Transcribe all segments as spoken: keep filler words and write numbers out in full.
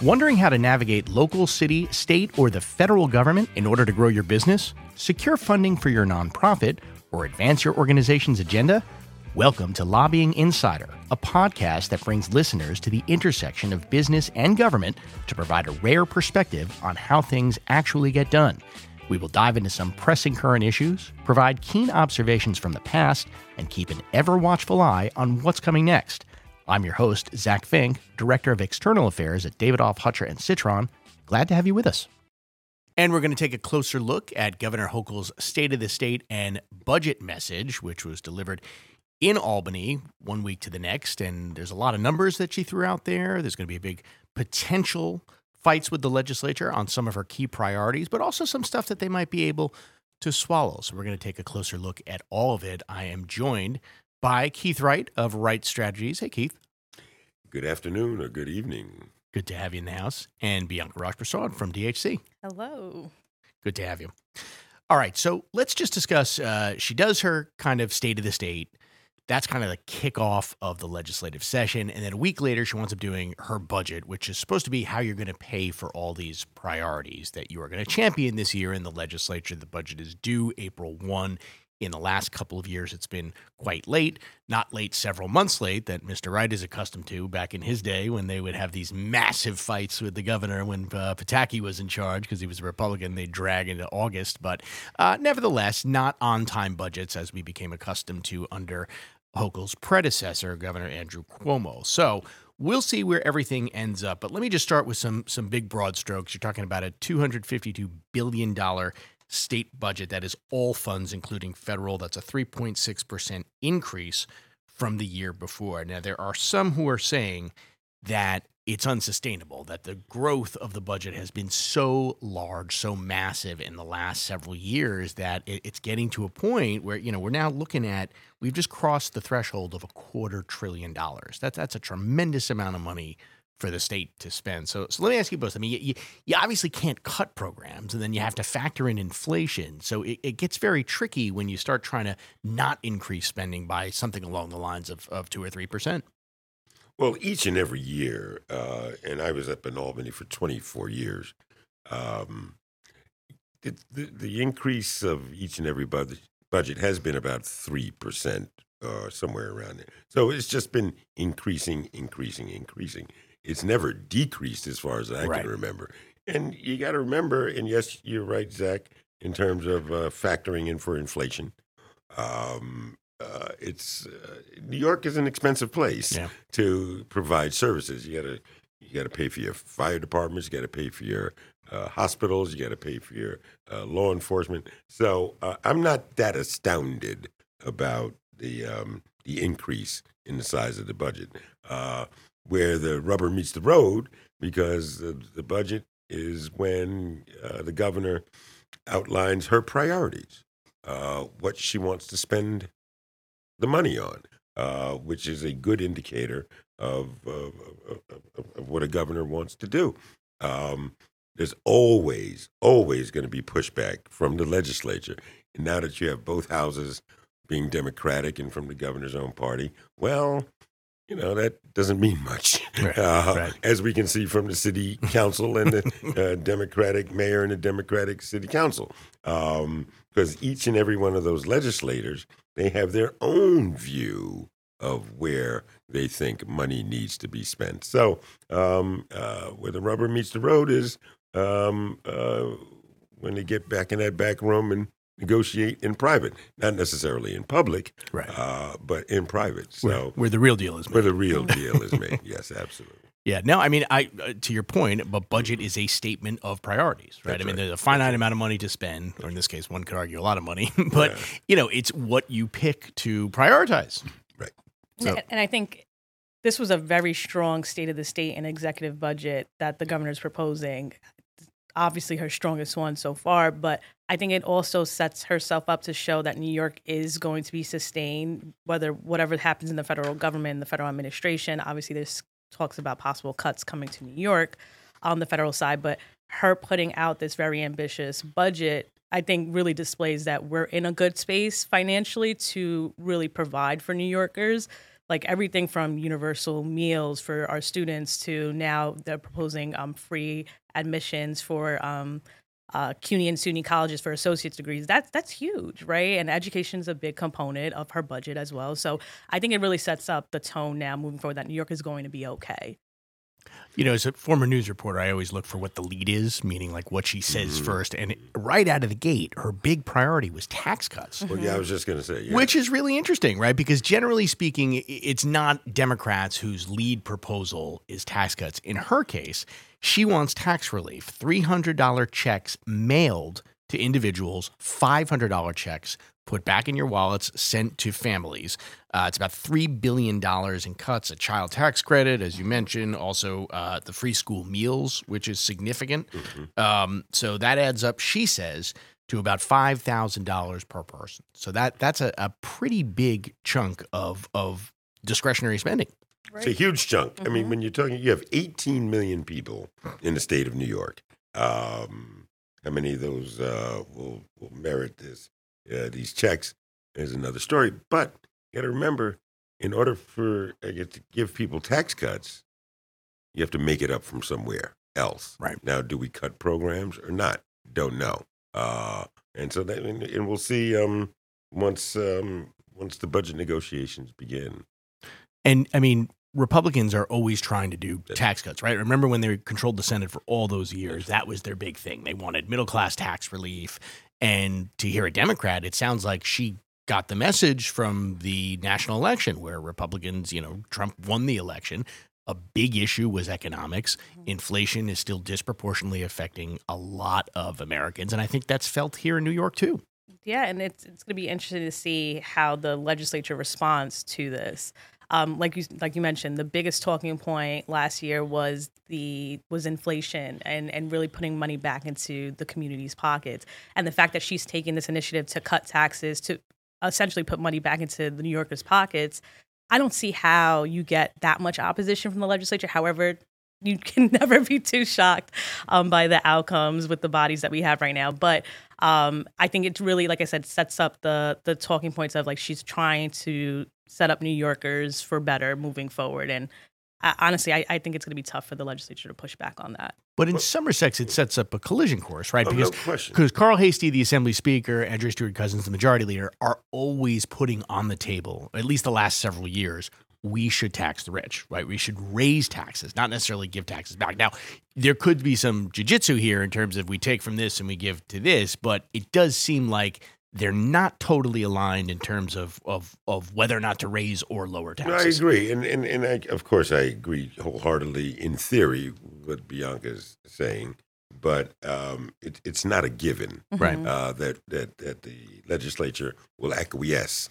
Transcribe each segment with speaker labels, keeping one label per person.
Speaker 1: Wondering how to navigate local, city, state, or the federal government in order to grow your business, secure funding for your nonprofit, or advance your organization's agenda? Welcome to Lobbying Insider, a podcast that brings listeners to the intersection of business and government to provide a rare perspective on how things actually get done. We will dive into some pressing current issues, provide keen observations from the past, and keep an ever-watchful eye on what's coming next. I'm your host, Zach Fink, Director of External Affairs at Davidoff, Hutcher and Citron. Glad to have you with us. And we're going to take a closer look at Governor Hochul's State of the State and budget message, which was delivered in Albany one week to the next. And there's a lot of numbers that she threw out there. There's going to be a big potential fights with the legislature on some of her key priorities, but also some stuff that they might be able to swallow. So we're going to take a closer look at all of it. I am joined by Keith Wright of Wright Strategies. Hey, Keith.
Speaker 2: Good afternoon or good evening.
Speaker 1: Good to have you in the house. And Bianca Rajprasad from D H C.
Speaker 3: Hello.
Speaker 1: Good to have you. All right, so let's just discuss, uh, she does her kind of State of the State. That's kind of the kickoff of the legislative session. And then a week later, she winds up doing her budget, which is supposed to be how you're going to pay for all these priorities that you are going to champion this year in the legislature. The budget is due April first. In the last couple of years, it's been quite late, not late several months late that Mister Wright is accustomed to back in his day when they would have these massive fights with the governor when uh, Pataki was in charge because he was a Republican. They'd drag into August. But uh, nevertheless, not on-time budgets as we became accustomed to under Hochul's predecessor, Governor Andrew Cuomo. So we'll see where everything ends up. But let me just start with some some big broad strokes. You're talking about a two hundred fifty-two billion dollars state budget that is all funds, including federal. That's a three point six percent increase from the year before. Now, there are some who are saying that it's unsustainable, that the growth of the budget has been so large, so massive in the last several years that it's getting to a point where, you know, we're now looking at, we've just crossed the threshold of a quarter trillion dollars. That's, that's a tremendous amount of money for the state to spend. So, so let me ask you both. I mean, you, you, you obviously can't cut programs, and then you have to factor in inflation. So it, it gets very tricky when you start trying to not increase spending by something along the lines of, of two or three percent.
Speaker 2: Well, each and every year, uh, and I was up in Albany for twenty-four years, um, the, the, the increase of each and every budget, budget has been about three percent or somewhere around there. So it's just been increasing, increasing, increasing. It's never decreased as far as I
Speaker 1: Right.
Speaker 2: can remember. And you got to remember, and yes, you're right, Zach, in terms of uh, factoring in for inflation. Um, uh, it's uh, New York is an expensive place
Speaker 1: Yeah.
Speaker 2: to provide services. You got to you got to pay for your fire departments. You got to pay for your uh, hospitals. You got to pay for your uh, law enforcement. So uh, I'm not that astounded about the um, the increase in the size of the budget. Uh, where the rubber meets the road, because the, the budget is when uh, the governor outlines her priorities, uh, what she wants to spend the money on, uh, which is a good indicator of, of, of, of, of what a governor wants to do. Um, there's always, always going to be pushback from the legislature. And now that you have both houses being Democratic and from the governor's own party, well, you know, that doesn't mean much,
Speaker 1: Right,
Speaker 2: uh,
Speaker 1: right.
Speaker 2: as we can see from the city council and the uh, Democratic mayor and the Democratic city council. Um, because each and every one of those legislators, they have their own view of where they think money needs to be spent. So um, uh, where the rubber meets the road is um, uh, when they get back in that back room and negotiate in private, not necessarily in public,
Speaker 1: Right.
Speaker 2: uh, but in private. So
Speaker 1: Where, where the real deal is made.
Speaker 2: where the real deal is made. Yes, absolutely.
Speaker 1: Yeah, no, I mean, I uh, to your point, but budget is a statement of priorities, right?
Speaker 2: That's
Speaker 1: I mean,
Speaker 2: right.
Speaker 1: there's a finite amount of money to spend, or in this case, one could argue a lot of money, but,
Speaker 2: Yeah.
Speaker 1: you know, it's what you pick to prioritize.
Speaker 2: Right.
Speaker 1: So-
Speaker 3: And, and I think this was a very strong State of the State and executive budget that the governor's proposing. Obviously, her strongest one so far, but I think it also sets herself up to show that New York is going to be sustained, whether whatever happens in the federal government and the federal administration. Obviously, there's talks about possible cuts coming to New York on the federal side, but her putting out this very ambitious budget, I think, really displays that we're in a good space financially to really provide for New Yorkers. like everything from universal meals for our students to now they're proposing um, free admissions for um, uh, CUNY and SUNY colleges for associate's degrees. That's that's huge, right? And education is a big component of her budget as well. So I think it really sets up the tone now moving forward that New York is going to be okay.
Speaker 1: You know, as a former news reporter, I always look for what the lead is, meaning like what she says
Speaker 2: Mm-hmm.
Speaker 1: first. And right out of the gate, her big priority was tax cuts.
Speaker 2: Well, yeah, I was just going to say, yeah.
Speaker 1: Which is really interesting, right? Because generally speaking, i- it's not Democrats whose lead proposal is tax cuts. In her case, she wants tax relief, three hundred dollars checks mailed to individuals, five hundred dollars checks put back in your wallets, sent to families. Uh, it's about three billion dollars in cuts, a child tax credit, as you mentioned, also uh, the free school meals, which is significant. Um, so that adds up, she says, to about five thousand dollars per person. So that that's a, a pretty big chunk of of discretionary spending.
Speaker 2: It's a huge chunk. I mean, when you're talking, you have eighteen million people in the state of New York. Um, how many of those uh, will, will merit this? Uh, these checks is another story. But you got to remember, in order for I guess, to give people tax cuts, you have to make it up from somewhere else.
Speaker 1: Right.
Speaker 2: Now, do we cut programs or not? Don't know. Uh, and so that, and, and we'll see um, once um, once the budget negotiations begin.
Speaker 1: And I mean, Republicans are always trying to do tax cuts, right? Remember when they controlled the Senate for all those years? That was their big thing. They wanted middle class tax relief. And to hear a Democrat, it sounds like she got the message from the national election where Republicans, you know, Trump won the election. A big issue was economics. Inflation is still disproportionately affecting a lot of Americans. And I think that's felt here in New York, too.
Speaker 3: Yeah, and it's it's going to be interesting to see how the legislature responds to this. Um, like you like you mentioned, the biggest talking point last year was the was inflation and and really putting money back into the community's pockets. And the fact that she's taking this initiative to cut taxes to essentially put money back into the New Yorkers' pockets, I don't see how you get that much opposition from the legislature. However, you can never be too shocked um, by the outcomes with the bodies that we have right now. But um, I think it's really, like I said, sets up the the talking points of like she's trying to set up New Yorkers for better moving forward. And I, honestly, I, I think it's going to be tough for the legislature to push back on that.
Speaker 1: But in some respects, it sets up a collision course, right?
Speaker 2: Oh,
Speaker 1: Because
Speaker 2: no question.
Speaker 1: because Carl Hastie, the Assembly Speaker, Andrea Stewart Cousins, the Majority Leader, are always putting on the table, at least the last several years, we should tax the rich, right? We should raise taxes, not necessarily give taxes back. Now, there could be some jujitsu here in terms of we take from this and we give to this, but it does seem like they're not totally aligned in terms of of, of whether or not to raise or lower
Speaker 2: No, I
Speaker 1: taxes.
Speaker 2: agree, and and and I, of course I agree wholeheartedly in theory what Bianca's saying, but um, it, it's not a given
Speaker 1: Right.
Speaker 2: uh, that that that the legislature will acquiesce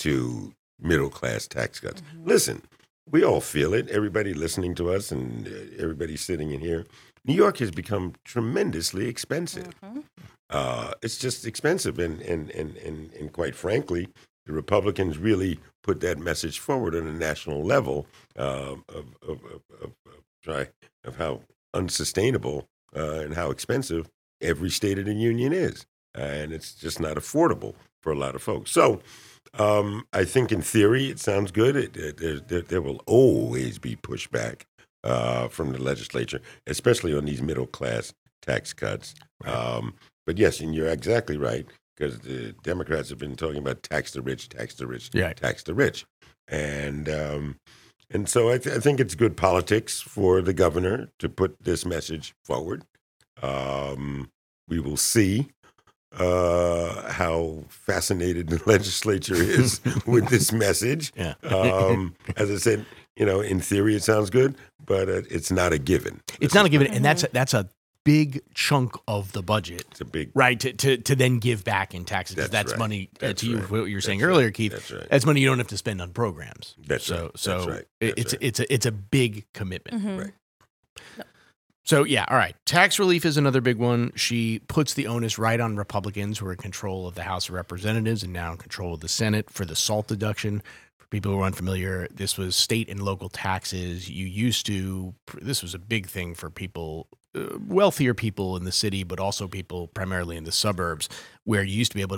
Speaker 2: to middle class tax cuts. Listen, we all feel it. Everybody listening to us and uh, everybody sitting in here. New York has become tremendously expensive. Uh, it's just expensive, and and, and and and quite frankly, the Republicans really put that message forward on a national level uh, of, of, of, of, of, try, of how unsustainable uh, and how expensive every state of the union is, and it's just not affordable for a lot of folks. So. Um, I think in theory it sounds good. It, it, there, there, there will always be pushback uh, from the legislature, especially on these middle class tax cuts. Um, but yes, and you're exactly right, because the Democrats have been talking about tax the rich, tax the rich,
Speaker 1: Yeah.
Speaker 2: tax the rich, and um, and so I, th- I think it's good politics for the governor to put this message forward. Um, we will see uh, how fascinated the legislature is with this message.
Speaker 1: Yeah.
Speaker 2: Um, as I said, you know, in theory it sounds good, but uh, it's not a given.
Speaker 1: It's not a given, and that's a, that's a big chunk of the budget.
Speaker 2: It's a big
Speaker 1: Right, to, to to then give back in taxes. 'Cause
Speaker 2: That's
Speaker 1: That's,
Speaker 2: right.
Speaker 1: money, uh,
Speaker 2: That's
Speaker 1: to you,
Speaker 2: right.
Speaker 1: what you were saying
Speaker 2: That's
Speaker 1: earlier,
Speaker 2: right.
Speaker 1: Keith.
Speaker 2: That's right.
Speaker 1: That's money you don't have to spend on programs.
Speaker 2: That's
Speaker 1: so,
Speaker 2: right.
Speaker 1: So
Speaker 2: That's right.
Speaker 1: it-
Speaker 2: That's
Speaker 1: it's
Speaker 2: right.
Speaker 1: it's a it's a big commitment.
Speaker 2: Right.
Speaker 1: So yeah, all right. Tax relief is another big one. She puts the onus right on Republicans who are in control of the House of Representatives and now in control of the Senate for the SALT deduction. For people who are unfamiliar, this was state and local taxes. You used to, this was a big thing for people, uh, wealthier people in the city, but also people primarily in the suburbs, where you used to be able to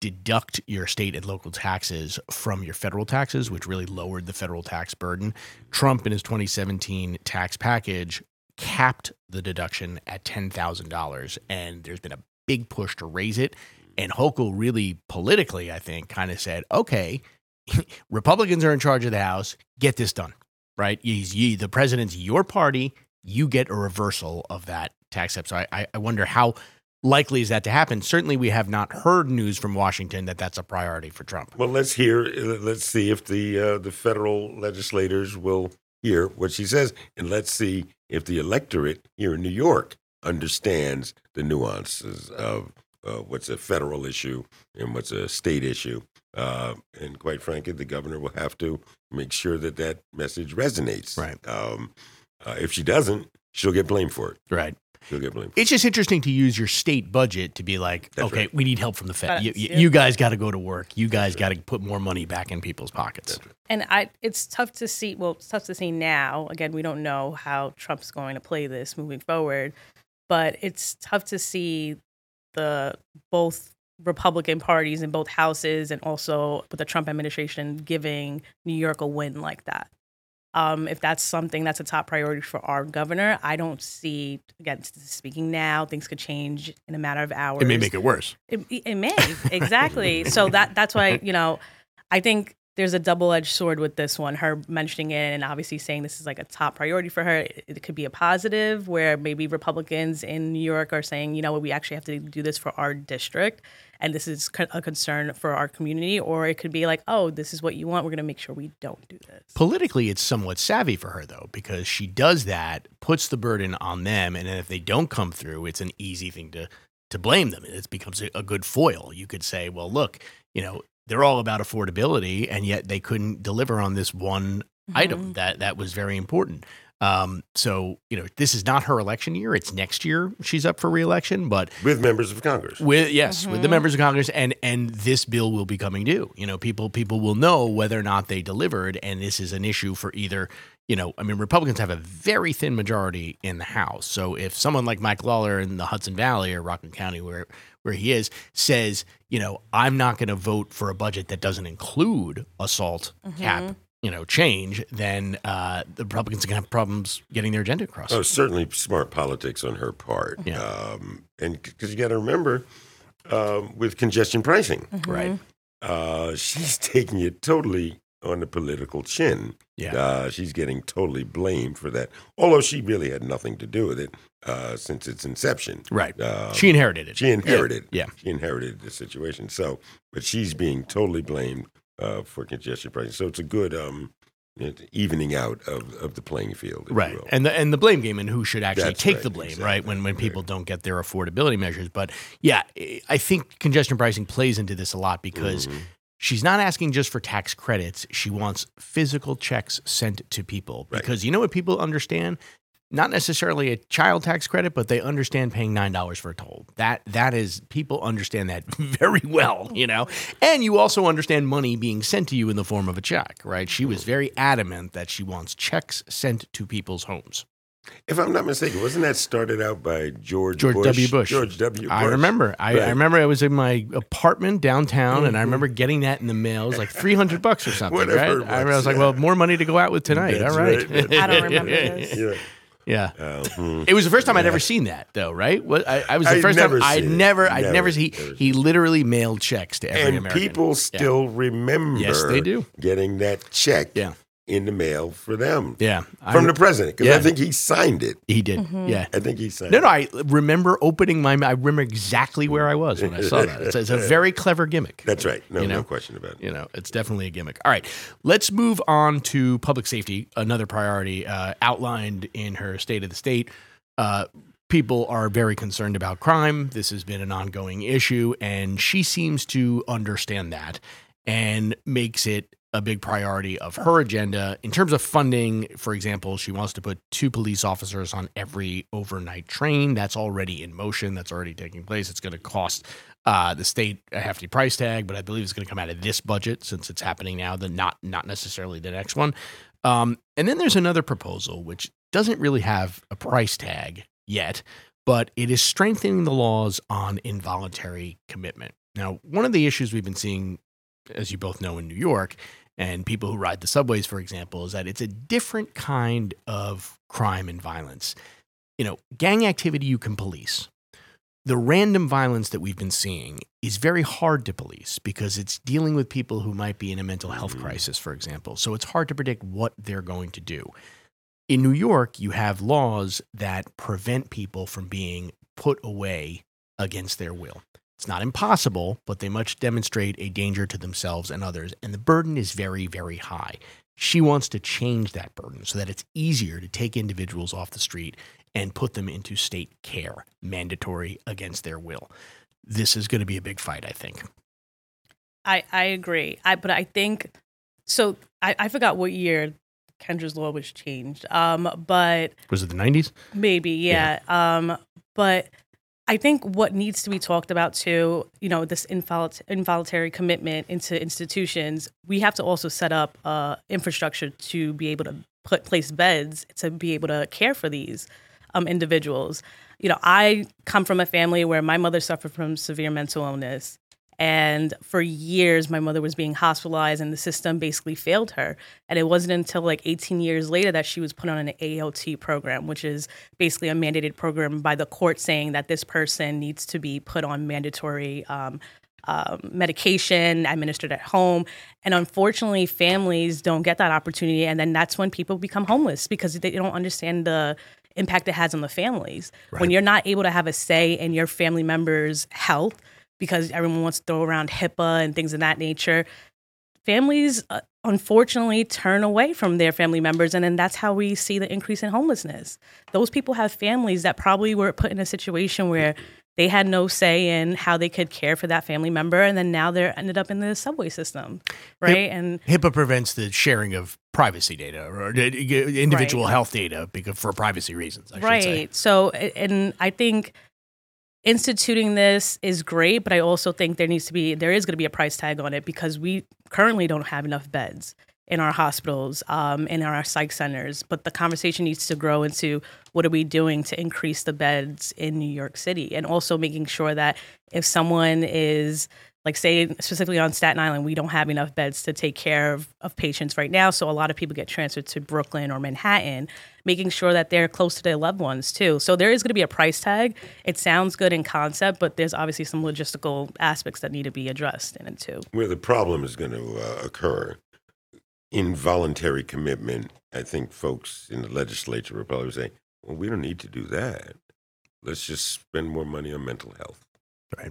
Speaker 1: deduct your state and local taxes from your federal taxes, which really lowered the federal tax burden. Trump, in his twenty seventeen tax package, capped the deduction at ten thousand dollars, and there's been a big push to raise it. And Hochul really politically, I think, kind of said, okay, Republicans are in charge of the House, get this done, right? He's, you, the president's your party, you get a reversal of that tax step. So I, I wonder how likely is that to happen? Certainly we have not heard news from Washington that that's a priority for Trump.
Speaker 2: Well, let's hear, let's see if the uh, the federal legislators will hear what she says, and let's see if the electorate here in New York understands the nuances of uh, what's a federal issue and what's a state issue. Uh, and quite frankly, the governor will have to make sure that that message resonates.
Speaker 1: Right.
Speaker 2: Um, uh, if she doesn't, she'll get blamed for it.
Speaker 1: Right.
Speaker 2: She'll get blamed.
Speaker 1: It's just interesting to use your state budget to be like,
Speaker 2: That's
Speaker 1: okay,
Speaker 2: right.
Speaker 1: we need help from the Fed.
Speaker 3: That's
Speaker 1: You, you,
Speaker 3: it.
Speaker 1: you guys got to go to work. You guys got to put more money back in people's pockets.
Speaker 2: That's right.
Speaker 3: And I, it's tough to see. Well, it's tough to see now. Again, we don't know how Trump's going to play this moving forward, but it's tough to see the both Republican parties in both houses and also with the Trump administration giving New York a win like that. Um, if that's something that's a top priority for our governor, I don't see, again, speaking now, things could change in a matter of hours.
Speaker 1: It may make it worse.
Speaker 3: It, it may, exactly. So that that's why, you know, I think there's a double-edged sword with this one, her mentioning it and obviously saying this is like a top priority for her. It, it could be a positive where maybe Republicans in New York are saying, you know what, we actually have to do this for our district. And this is a concern for our community. Or it could be like, oh, this is what you want. We're going to make sure we don't do this.
Speaker 1: Politically, it's somewhat savvy for her, though, because she does that, puts the burden on them. And then if they don't come through, it's an easy thing to to blame them. It becomes a, a good foil. You could say, well, look, you know, they're all about affordability, and yet they couldn't deliver on this one mm-hmm. item that that was very important. Um, so, you know, this is not her election year. It's next year she's up for reelection, but
Speaker 2: with members of Congress.
Speaker 1: With yes,
Speaker 3: mm-hmm.
Speaker 1: with the members of Congress, and and this bill will be coming due. You know, people people will know whether or not they delivered, and this is an issue for either. You know, I mean, Republicans have a very thin majority in the House. So if someone like Mike Lawler in the Hudson Valley or Rockland County, where where he is, says, you know, I'm not going to vote for a budget that doesn't include a SALT mm-hmm. cap, you know, change, then uh, the Republicans are going to have problems getting their agenda across.
Speaker 2: Oh, certainly smart politics on her part.
Speaker 1: Yeah.
Speaker 2: Um, and because you got to remember, um, with congestion pricing,
Speaker 3: Mm-hmm.
Speaker 1: Right.
Speaker 2: uh, she's taking it totally on the political chin.
Speaker 1: Yeah.
Speaker 2: Uh, she's getting totally blamed for that, although she really had nothing to do with it uh, since its inception.
Speaker 1: Right.
Speaker 2: Um,
Speaker 1: she inherited it.
Speaker 2: She inherited.
Speaker 1: Yeah.
Speaker 2: She inherited the situation. So, but she's being totally blamed uh, for congestion pricing. So it's a good um, evening out of, of the playing field. If
Speaker 1: Right.
Speaker 2: you will.
Speaker 1: And the and the blame game and who should actually
Speaker 2: That's
Speaker 1: take
Speaker 2: right,
Speaker 1: the blame,
Speaker 2: exactly.
Speaker 1: right? When when people
Speaker 2: Right.
Speaker 1: don't get their affordability measures. But yeah, I think congestion pricing plays into this a lot because
Speaker 2: Mhm.
Speaker 1: she's not asking just for tax credits. She wants physical checks sent to people.
Speaker 2: Right.
Speaker 1: Because you know what people understand? Not necessarily a child tax credit, but they understand paying nine dollars for a toll. That that is, people understand that very well, you know. And you also understand money being sent to you in the form of a check, right? She was very adamant that she wants checks sent to people's homes.
Speaker 2: If I'm not mistaken, wasn't that started out by George
Speaker 1: George
Speaker 2: Bush?
Speaker 1: W. Bush.
Speaker 2: George W. Bush.
Speaker 1: I remember. I,
Speaker 2: Right.
Speaker 1: I remember I was in my apartment downtown,
Speaker 2: Mm-hmm.
Speaker 1: and I remember getting that in the mail. It was like three hundred bucks or something,
Speaker 2: Whatever
Speaker 1: right?
Speaker 2: it was,
Speaker 1: I remember- I was like,
Speaker 2: yeah.
Speaker 1: well, more money to go out with tonight.
Speaker 2: That's
Speaker 1: All right.
Speaker 2: right, that's
Speaker 3: I don't remember this.
Speaker 2: Yeah.
Speaker 1: Yeah.
Speaker 2: Uh, hmm.
Speaker 1: It was the first time I'd
Speaker 2: Yeah.
Speaker 1: ever seen that, though, right? What I, I was the
Speaker 2: I'd
Speaker 1: first
Speaker 2: never
Speaker 1: time I'd
Speaker 2: seen it.
Speaker 1: never, I'd
Speaker 2: Never,
Speaker 1: never, he
Speaker 2: never
Speaker 1: he literally mailed checks to every
Speaker 2: And
Speaker 1: American.
Speaker 2: people
Speaker 1: Yeah.
Speaker 2: still remember
Speaker 1: Yes, they do.
Speaker 2: getting that check
Speaker 1: Yeah.
Speaker 2: in the mail for them
Speaker 1: Yeah,
Speaker 2: from
Speaker 1: I,
Speaker 2: the president. Because
Speaker 1: yeah.
Speaker 2: I think he signed it.
Speaker 1: he did.
Speaker 3: Mm-hmm.
Speaker 1: Yeah.
Speaker 2: I think he signed
Speaker 1: No,
Speaker 2: it.
Speaker 1: no, I remember opening my. I remember exactly where I was when I saw that. It's, it's a very clever gimmick.
Speaker 2: That's right. No,
Speaker 1: You know?
Speaker 2: no question about it.
Speaker 1: You know, it's definitely a gimmick. All right, let's move on to public safety, another priority uh, outlined in her State of the State. Uh, people are very concerned about crime. This has been an ongoing issue, and she seems to understand that and makes it a big priority of her agenda. In terms of funding, for example, she wants to put two police officers on every overnight train. That's already in motion. That's already taking place. It's going to cost uh, the state a hefty price tag, but I believe it's going to come out of this budget since it's happening now, the not not necessarily the next one. Um, and then there's another proposal which doesn't really have a price tag yet, but it is strengthening the laws on involuntary commitment. Now, one of the issues we've been seeing, as you both know, in New York, and people who ride the subways, for example, is that it's a different kind of crime and violence. You know, gang activity you can police. The random violence that we've been seeing is very hard to police because it's dealing with people who might be in a mental health crisis, for example. So it's hard to predict what they're going to do. In New York, you have laws that prevent people from being put away against their will. It's not impossible, but they much demonstrate a danger to themselves and others, and the burden is very, very high. She wants to change that burden so that it's easier to take individuals off the street and put them into state care, mandatory against their will. This is going to be a big fight, I think.
Speaker 3: I, I agree. I but I think so. I, I forgot what year Kendra's law was changed. Um, but
Speaker 1: was it the nineties?
Speaker 3: Maybe, yeah. yeah. Um, but I think what needs to be talked about too, you know, this invol- involuntary commitment into institutions. We have to also set up uh, infrastructure to be able to put place beds to be able to care for these um, individuals. You know, I come from a family where my mother suffered from severe mental illness. And for years, my mother was being hospitalized and the system basically failed her. And it wasn't until like eighteen years later that she was put on an A L T program, which is basically a mandated program by the court saying that this person needs to be put on mandatory um, um, medication administered at home. And unfortunately, families don't get that opportunity. And then that's when people become homeless because they don't understand the impact it has on the families.
Speaker 1: Right.
Speaker 3: When you're not able to have a say in your family members' health, because everyone wants to throw around HIPAA and things of that nature, families uh, unfortunately turn away from their family members. And then that's how we see the increase in homelessness. Those people have families that probably were put in a situation where they had no say in how they could care for that family member. And then now they're ended up in the subway system, right?
Speaker 1: H-
Speaker 3: and
Speaker 1: HIPAA prevents the sharing of privacy data or individual right. health data because for privacy reasons, I
Speaker 3: right.
Speaker 1: should say.
Speaker 3: So, and I think instituting this is great, but I also think there needs to be, there is going to be a price tag on it because we currently don't have enough beds in our hospitals, um, in our psych centers. But the conversation needs to grow into what are we doing to increase the beds in New York City, and also making sure that if someone is, like say specifically on Staten Island, we don't have enough beds to take care of, of patients right now. So a lot of people get transferred to Brooklyn or Manhattan, making sure that they're close to their loved ones too. So there is going to be a price tag. It sounds good in concept, but there's obviously some logistical aspects that need to be addressed in it too.
Speaker 2: Where the problem is going to uh, occur, involuntary commitment, I think folks in the legislature will probably say, well, we don't need to do that. Let's just spend more money on mental health.
Speaker 1: Right.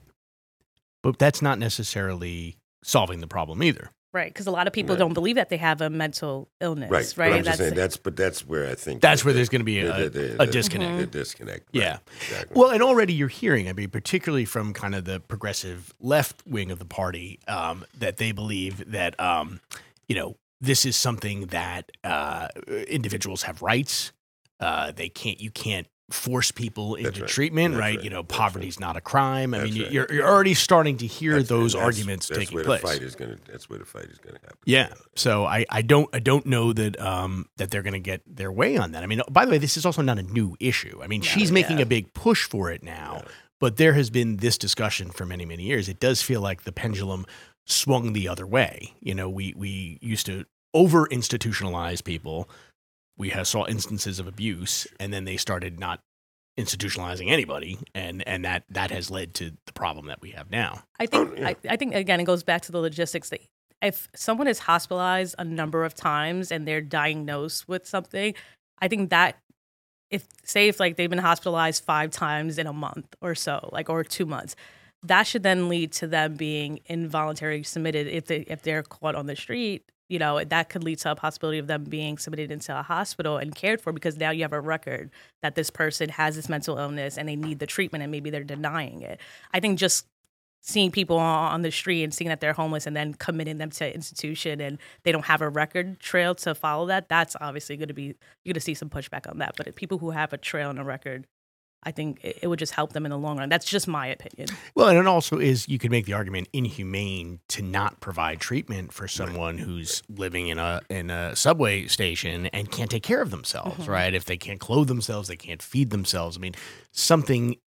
Speaker 1: But that's not necessarily solving the problem either.
Speaker 3: Right, because a lot of people
Speaker 2: right.
Speaker 3: don't believe that they have a mental illness.
Speaker 2: Right,
Speaker 3: right.
Speaker 2: But I'm
Speaker 3: that's
Speaker 2: just saying that's, but that's where I think
Speaker 1: that's
Speaker 2: that,
Speaker 1: where there's going to be a,
Speaker 2: the, the, the,
Speaker 1: a disconnect.
Speaker 2: The, the disconnect.
Speaker 1: Yeah.
Speaker 2: Right, exactly.
Speaker 1: Well, and already you're hearing, I mean, particularly from kind of the progressive left wing of the party, um, that they believe that, um, you know, this is something that uh, individuals have rights. Uh, they can't, you can't force people into
Speaker 2: right.
Speaker 1: treatment, right?
Speaker 2: right?
Speaker 1: You know,
Speaker 2: that's
Speaker 1: poverty's
Speaker 2: right.
Speaker 1: not a crime. I
Speaker 2: That's
Speaker 1: mean,
Speaker 2: right.
Speaker 1: you're you're already starting to hear
Speaker 2: that's,
Speaker 1: those
Speaker 2: that's,
Speaker 1: arguments
Speaker 2: that's
Speaker 1: taking
Speaker 2: where
Speaker 1: place.
Speaker 2: The fight is gonna, that's where the fight is going to happen.
Speaker 1: Yeah. So I, I don't I don't know that um that they're going to get their way on that. I mean, by the way, this is also not a new issue. I mean,
Speaker 3: No,
Speaker 1: she's making
Speaker 3: yeah.
Speaker 1: a big push for it now,
Speaker 2: Yeah.
Speaker 1: but there has been this discussion for many many years. It does feel like the pendulum swung the other way. You know, we we used to over institutionalize people. We have, saw instances of abuse, and then they started not institutionalizing anybody, and and that that has led to the problem that we have now.
Speaker 3: I think
Speaker 2: Oh, yeah.
Speaker 3: I, I think again it goes back to the logistics that if someone is hospitalized a number of times and they're diagnosed with something, I think that if say if like they've been hospitalized five times in a month or so, like or two months, that should then lead to them being involuntarily submitted if they if they're caught on the street. You know, that could lead to a possibility of them being submitted into a hospital and cared for because now you have a record that this person has this mental illness and they need the treatment and maybe they're denying it. I think just seeing people on the street and seeing that they're homeless and then committing them to institution and they don't have a record trail to follow that, that's obviously going to be, you're going to see some pushback on that. But if people who have a trail and a record, I think it, it would just help them in the long run. That's just my opinion.
Speaker 1: Well, and it also is, you could make the argument, inhumane to not provide treatment for someone who's living in a in a subway station and can't take care of themselves,
Speaker 3: Mm-hmm.
Speaker 1: right? If they can't clothe themselves, they can't feed themselves. I mean, something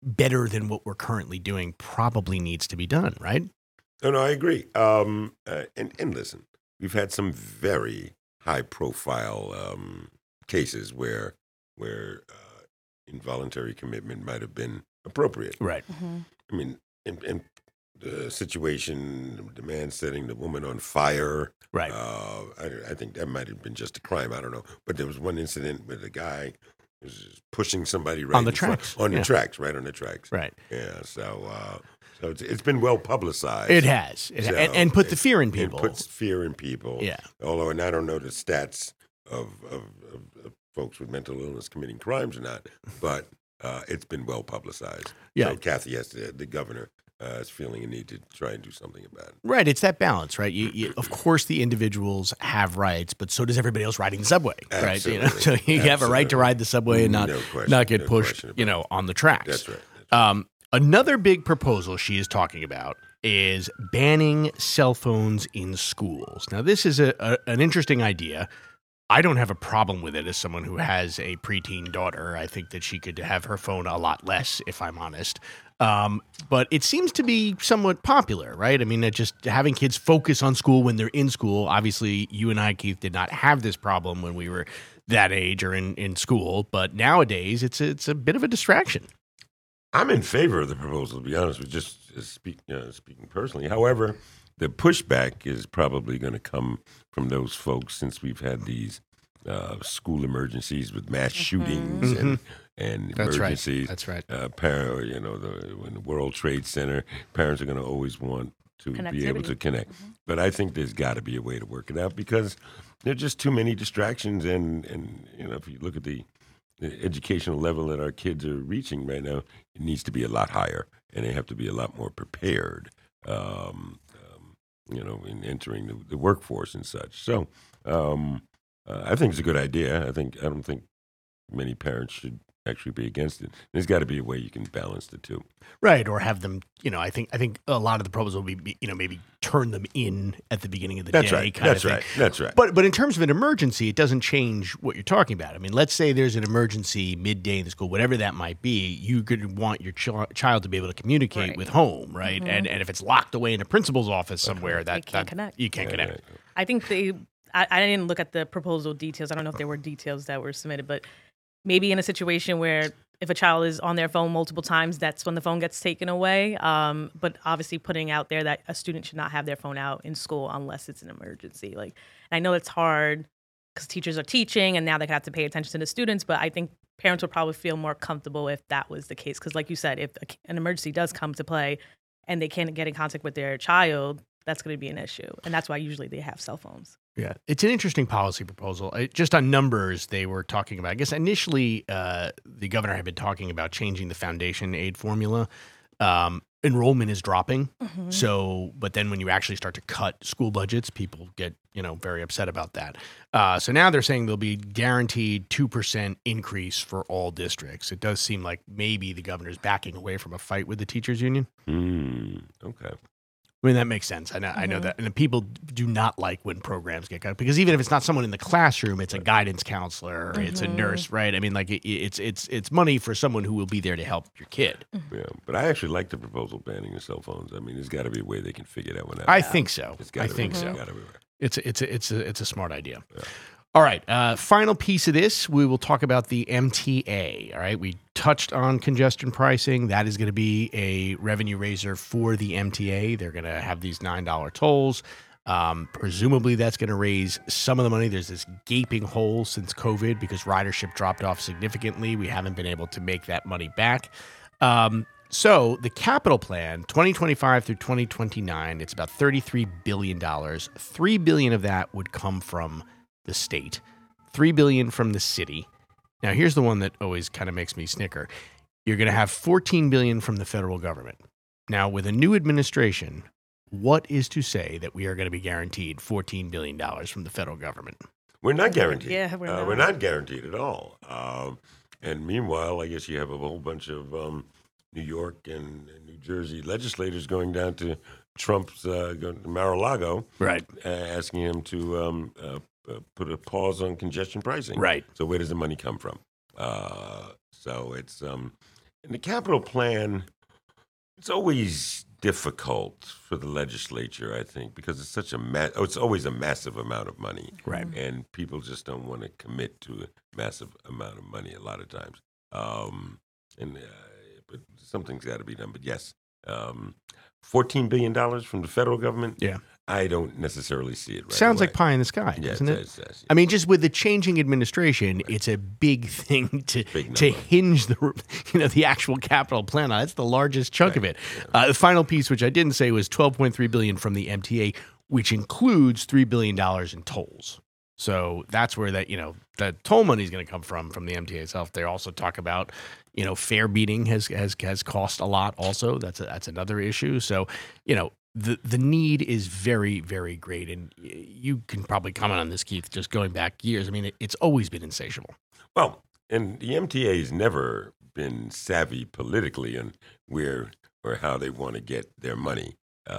Speaker 1: better than what we're currently doing probably needs to be done, right?
Speaker 2: No, no, I agree. Um, uh, and, and listen, we've had some very high-profile um, cases where where uh, involuntary commitment might have been appropriate.
Speaker 1: Right.
Speaker 3: Mm-hmm.
Speaker 2: I mean, in, in the situation, the man setting the woman on fire.
Speaker 1: Right.
Speaker 2: Uh, I, I think that might have been just a crime. I don't know. But there was one incident where the guy was pushing somebody right
Speaker 1: On the
Speaker 2: in front-
Speaker 1: tracks.
Speaker 2: on
Speaker 1: Yeah.
Speaker 2: the tracks, right on the tracks.
Speaker 1: Right.
Speaker 2: Yeah. So, uh, so it's, it's been well publicized.
Speaker 1: It has. It,
Speaker 2: So,
Speaker 1: and, and put the
Speaker 2: it-
Speaker 1: fear in
Speaker 2: It
Speaker 1: people.
Speaker 2: puts fear in people.
Speaker 1: Yeah.
Speaker 2: Although, and I don't know the stats of, of, of, of folks with mental illness committing crimes or not, but uh, it's been well publicized.
Speaker 1: Yeah.
Speaker 2: So Kathy has to, the governor uh, is feeling a need to try and do something about it.
Speaker 1: Right. It's that balance, right? You, you, of course, the individuals have rights, but so does everybody else riding the subway, right? You know, so
Speaker 2: Absolutely.
Speaker 1: you have a right to
Speaker 2: Absolutely.
Speaker 1: ride the subway and not
Speaker 2: No question.
Speaker 1: not get
Speaker 2: No
Speaker 1: pushed,
Speaker 2: question about
Speaker 1: you know, on the tracks.
Speaker 2: That's right. That's right.
Speaker 1: Um, another big proposal she is talking about is banning cell phones in schools. Now, this is a, a an interesting idea. I don't have a problem with it as someone who has a preteen daughter. I think that she could have her phone a lot less, if I'm honest. Um, but it seems to be somewhat popular, right? I mean, it just having kids focus on school when they're in school. Obviously, you and I, Keith, did not have this problem when we were that age or in, in school. But nowadays, it's a, it's a bit of a distraction.
Speaker 2: I'm in favor of the proposal, to be honest with you, just uh, speak, uh, speaking personally. However, the pushback is probably going to come from those folks since we've had these uh, school emergencies with mass shootings and, and
Speaker 1: That's right.
Speaker 2: emergencies.
Speaker 1: That's right.
Speaker 2: Uh, parent, you know, the, when the World Trade Center, parents are going to always want to be able to
Speaker 3: Connectivity.
Speaker 2: connect. But I think there's got to be a way to work it out because there are just too many distractions. And, and you know, if you look at the, the educational level that our kids are reaching right now, it needs to be a lot higher, and they have to be a lot more prepared. Um, um, you know, in entering the, the workforce and such. So, um, uh, I think it's a good idea. I think I don't think many parents should actually be against it. There's got to be a way you can balance the two.
Speaker 1: Right, or have them, you know, I think I think a lot of the proposal will be, be, you know, maybe turn them in at the beginning of the
Speaker 2: That's
Speaker 1: day.
Speaker 2: right.
Speaker 1: Kind
Speaker 2: That's
Speaker 1: of thing.
Speaker 2: right. That's right.
Speaker 1: But but in terms of an emergency, it doesn't change what you're talking about. I mean, let's say there's an emergency midday in the school, whatever that might be. You could want your ch- child to be able to communicate
Speaker 3: Right.
Speaker 1: with home, right? And and if it's locked away in a principal's office somewhere, that
Speaker 3: can't
Speaker 1: that
Speaker 3: connect.
Speaker 1: you can't
Speaker 2: Yeah,
Speaker 1: connect.
Speaker 2: right.
Speaker 3: I think they. I, I didn't look at the proposal details. I don't know if there were details that were submitted, but maybe in a situation where if a child is on their phone multiple times, that's when the phone gets taken away. Um, but obviously, putting out there that a student should not have their phone out in school unless it's an emergency. Like, I know it's hard because teachers are teaching, and now they have to pay attention to the students. But I think parents would probably feel more comfortable if that was the case. Because, like you said, if a, an emergency does come to play, and they can't get in contact with their child, that's going to be an issue. And that's why usually they have cell phones.
Speaker 1: Yeah, it's an interesting policy proposal. It, just on numbers, they were talking about. I guess initially, uh, the governor had been talking about changing the foundation aid formula. Um, enrollment is dropping,
Speaker 3: Mm-hmm.
Speaker 1: so but then when you actually start to cut school budgets, people get you know very upset about that. Uh, so now they're saying there'll be guaranteed two percent increase for all districts. It does seem like maybe the governor's backing away from a fight with the teachers union.
Speaker 2: Mm, okay.
Speaker 1: I mean, that makes sense. I know, I know
Speaker 3: Mhm.
Speaker 1: that. And the people do not like when programs get cut because even if it's not someone in the classroom, it's a guidance counselor, it's a
Speaker 3: Mhm.
Speaker 1: nurse, right? I mean, like it, it's it's it's money for someone who will be there to help your kid.
Speaker 2: Yeah, but I actually like the proposal banning the cell phones. I mean, there's got to be a way they can figure that one out.
Speaker 1: I think so.
Speaker 2: It's
Speaker 1: I
Speaker 2: gotta
Speaker 1: think
Speaker 2: be,
Speaker 1: so.
Speaker 2: It's gotta be.
Speaker 1: It's a, it's a, it's a it's a smart idea.
Speaker 2: Yeah.
Speaker 1: All right. Uh, final piece of this, we will talk about the M T A. All right. We touched on congestion pricing. That is going to be a revenue raiser for the M T A. They're going to have these nine dollar tolls. Um, presumably, that's going to raise some of the money. There's this gaping hole since COVID because ridership dropped off significantly. We haven't been able to make that money back. Um, so the capital plan, twenty twenty-five through twenty twenty-nine, it's about thirty-three billion dollars. three billion dollars of that would come from the state, three billion dollars from the city. Now, here's the one that always kind of makes me snicker. You're going to have fourteen billion dollars from the federal government. Now, with a new administration, what is to say that we are going to be guaranteed fourteen billion dollars from the federal government?
Speaker 2: We're not guaranteed.
Speaker 3: Yeah, we're
Speaker 2: Uh,
Speaker 3: not.
Speaker 2: we're not guaranteed at all. Um, and meanwhile, I guess you have a whole bunch of um, New York and, and New Jersey legislators going down to Trump's uh, going to Mar-a-Lago,
Speaker 1: Right.
Speaker 2: uh, asking him to um, uh, uh, put a pause on congestion pricing.
Speaker 1: Right.
Speaker 2: So where does the money come from? Uh, so it's um, in the capital plan, it's always difficult for the legislature, I think, because it's such a ma- oh, it's always a massive amount of money,
Speaker 1: Right.
Speaker 2: and people just don't want to commit to a massive amount of money a lot of times. Um, and uh, but something's got to be done. But yes, um, fourteen billion dollars from the federal government.
Speaker 1: Yeah.
Speaker 2: I don't necessarily see it right
Speaker 1: Sounds
Speaker 2: away.
Speaker 1: like pie in the sky,
Speaker 2: Yeah,
Speaker 1: doesn't it?
Speaker 2: does, it does,
Speaker 1: I mean, just with the changing administration, it's a big thing to
Speaker 2: Big
Speaker 1: to
Speaker 2: number.
Speaker 1: hinge the you know the actual capital plan on. That's the largest chunk of it. Uh, the final piece, which I didn't say, was twelve point three billion dollars from the M T A, which includes three billion dollars in tolls. So that's where that you know the toll money is going to come from from the M T A itself. They also talk about you know fare beating has has has cost a lot. Also, that's a, that's another issue. So you know. The the need is very, very great. And you can probably comment on this, Keith, just going back years. I mean, it, it's always been insatiable.
Speaker 2: Well, and the M T A has never been savvy politically in where or how they want to get their money.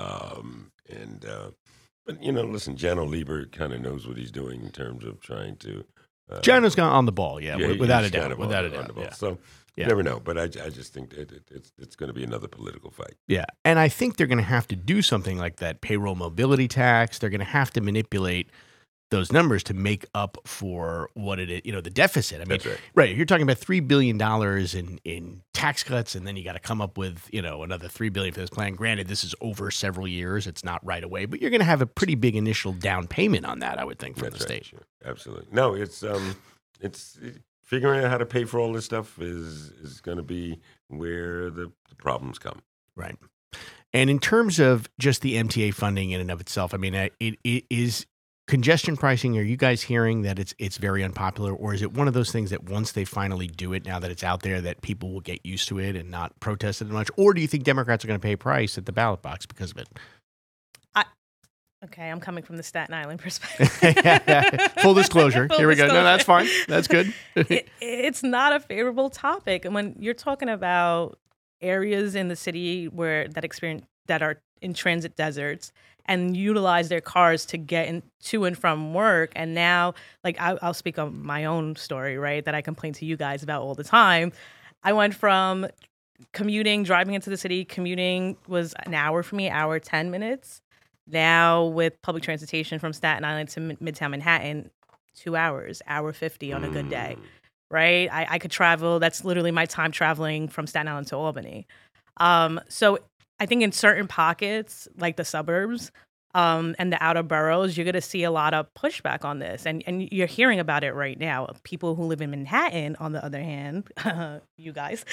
Speaker 2: Um, and uh, but you know, listen, Jano Lieber kind of knows what he's doing in terms of trying to. Uh,
Speaker 1: Jano's gone on the ball, yeah,
Speaker 2: yeah,
Speaker 1: wi- without a
Speaker 2: he's kind
Speaker 1: doubt,
Speaker 2: of
Speaker 1: without
Speaker 2: on-
Speaker 1: a
Speaker 2: on
Speaker 1: doubt.
Speaker 2: the ball.
Speaker 1: Yeah.
Speaker 2: So
Speaker 1: Yeah.
Speaker 2: you never know, but I, I just think that it, it's it's going to be another political fight.
Speaker 1: Yeah, and I think they're going to have to do something like that payroll mobility tax. They're going to have to manipulate those numbers to make up for what it is, you know, the deficit. I mean,
Speaker 2: That's right.
Speaker 1: right, you're talking about three billion dollars in, in tax cuts, and then you got to come up with, you know, another three billion dollars for this plan. Granted, this is over several years. It's not right away, but you're going to have a pretty big initial down payment on that, I would think, from
Speaker 2: That's
Speaker 1: the
Speaker 2: right,
Speaker 1: state.
Speaker 2: sure. Absolutely. No, it's um, it's figuring out how to pay for all this stuff is is going to be where the, the problems come.
Speaker 1: Right. And in terms of just the M T A funding in and of itself, I mean, uh, it, it is congestion pricing. Are you guys hearing that it's it's very unpopular, or is it one of those things that once they finally do it, now that it's out there, that people will get used to it and not protest it as much? Or do you think Democrats are going to pay a price at the ballot box because of it?
Speaker 3: Okay, I'm coming from the Staten Island perspective.
Speaker 1: Full disclosure.
Speaker 3: Full
Speaker 1: Here we go. No,
Speaker 3: disclosure.
Speaker 1: that's fine. That's good.
Speaker 3: it, it's not a favorable topic. And when you're talking about areas in the city where that experience that are in transit deserts and utilize their cars to get in, to and from work, and now, like I, I'll speak on my own story, right? That I complain to you guys about all the time. I went from commuting, driving into the city. Commuting was an hour for me, hour ten minutes. Now with public transportation from Staten Island to M- Midtown Manhattan, two hours, hour fifty on a good day, right? I, I could travel. That's literally my time traveling from Staten Island to Albany. Um, so I think in certain pockets, like the suburbs um, and the outer boroughs, you're going to see a lot of pushback on this. And, and you're hearing about it right now. People who live in Manhattan, on the other hand, you guys.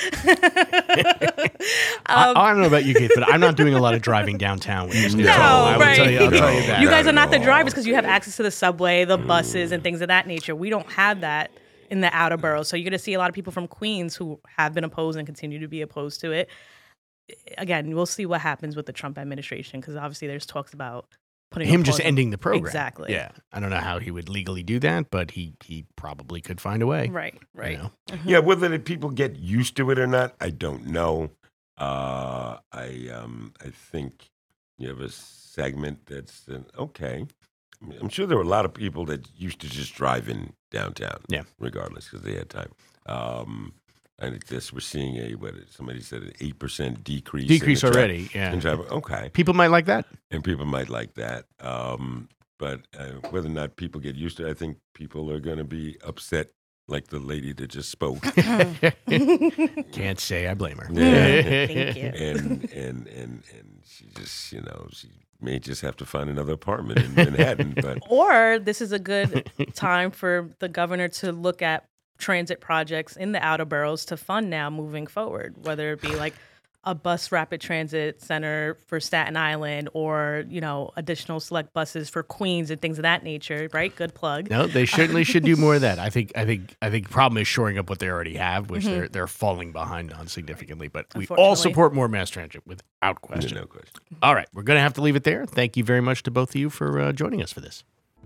Speaker 1: I,
Speaker 3: um,
Speaker 1: I don't know about you, Keith, but I'm not doing a lot of driving downtown with this.
Speaker 2: No,
Speaker 1: control. I will
Speaker 3: right.
Speaker 1: tell you, I'll tell you
Speaker 2: No.
Speaker 1: that.
Speaker 3: You guys
Speaker 2: Not
Speaker 3: are not
Speaker 2: at
Speaker 3: the
Speaker 2: all.
Speaker 3: drivers because you have access to the subway, the buses, and things of that nature. We don't have that in the outer boroughs. So you're going to see a lot of people from Queens who have been opposed and continue to be opposed to it. Again, we'll see what happens with the Trump administration because obviously there's talks about putting a
Speaker 1: Him just
Speaker 3: pause on-
Speaker 1: ending the program.
Speaker 3: Exactly.
Speaker 1: Yeah. I don't know how he would legally do that, but he he probably could find a way.
Speaker 3: Right,
Speaker 1: you
Speaker 3: right.
Speaker 1: know?
Speaker 2: Yeah, whether the people get used to it or not, I don't know. Uh, I um, I think you have a segment that's uh, okay. I mean, I'm sure there were a lot of people that used to just drive in downtown,
Speaker 1: Yeah.
Speaker 2: regardless, because they had time. Um, I guess we're seeing a what somebody said an eight percent decrease. in the
Speaker 1: Decrease
Speaker 2: tra-
Speaker 1: already. Yeah.
Speaker 2: in traffic. Okay,
Speaker 1: People might like that.
Speaker 2: and people might like that. Um, but uh, whether or not people get used to it, I think people are going to be upset, like the lady that just spoke.
Speaker 1: Can't say I blame her.
Speaker 2: Yeah.
Speaker 3: Thank you.
Speaker 2: and and and and she just, you know, she may just have to find another apartment in Manhattan. But
Speaker 3: Or this is a good time for the governor to look at transit projects in the outer boroughs to fund now moving forward, whether it be like a bus rapid transit center for Staten Island or, you know, additional select buses for Queens and things of that nature, right? Good plug.
Speaker 1: No, they certainly should do more of that. I think. I think. I think. The problem is shoring up what they already have, which they're they're falling behind on significantly. But we all
Speaker 3: Unfortunately.
Speaker 1: support more mass transit without question.
Speaker 2: no question.
Speaker 1: All right, we're going to have to leave it there. Thank you very much to both of you for uh, joining us for this.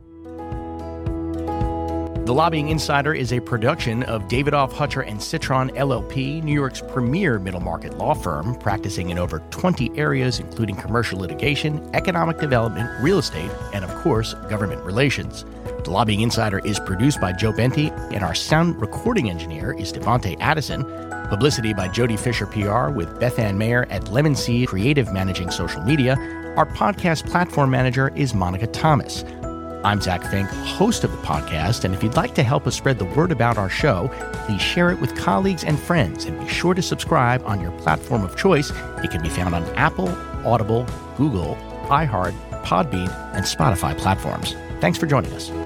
Speaker 1: The Lobbying Insider is a production of Davidoff, Hutcher and Citron L L P, New York's premier middle market law firm, practicing in over twenty areas, including commercial litigation, economic development, real estate, and of course, government relations. The Lobbying Insider is produced by Joe Benti, and our sound recording engineer is Devontae Addison. Publicity by Jody Fisher P R with Beth Ann Mayer at Lemon Seed Creative managing social media. Our podcast platform manager is Monica Thomas. I'm Zach Fink, host of the podcast, and if you'd like to help us spread the word about our show, please share it with colleagues and friends, and be sure to subscribe on your platform of choice. It can be found on Apple, Audible, Google, iHeart, Podbean, and Spotify platforms. Thanks for joining us.